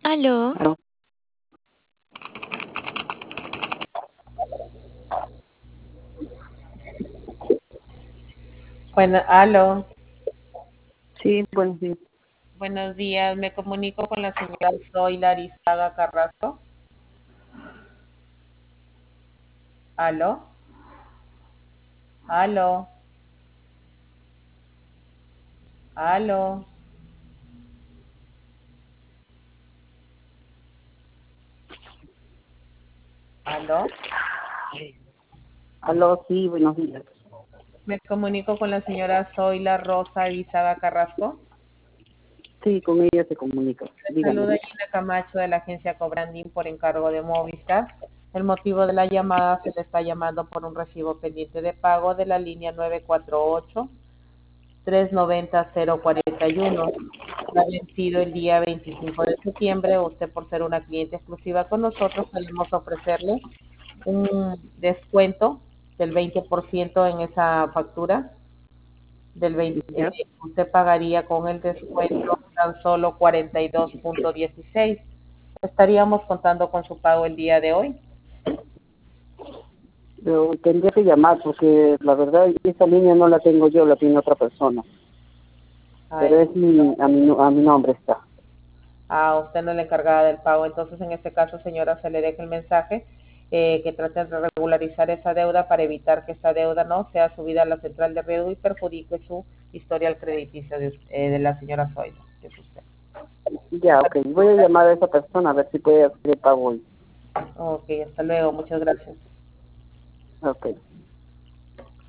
Aló, Aló. Bueno, aló, Sí, buenos días. buenos días. Me comunico con la señora Zoila Arizaga Carrasco. Aló, aló, aló, aló. Aló, sí, buenos días. Me comunico con la señora Zoila Rosa Arizaga Carrasco. Sí, con ella se comunica. Saluda Dígame. Gina Camacho de la agencia Cobrandín por encargo de Movistar. El motivo de la llamada se le está llamando por un recibo pendiente de pago de la línea 948-390-041. Ha vencido el día 25 de septiembre. Usted, por ser una cliente exclusiva con nosotros, queremos ofrecerle un descuento del 20% en esa factura. ¿Ya? Usted pagaría con el descuento tan solo 42.16. Estaríamos contando con su pago el día de hoy. Pero tendría que llamar porque la verdad esa línea no la tengo yo, la tiene otra persona. Ay, Pero es a mi nombre está. usted no es la encargada del pago. Entonces, en este caso, señora, se le deja el mensaje que trate de regularizar esa deuda para evitar que esa deuda no sea subida a la central de riesgo y perjudique su historial crediticio de la señora Zoila, que es usted. Ya, ok. Voy a llamar a esa persona a ver si puede hacer el pago hoy. Ok, hasta luego. Muchas gracias. Ok.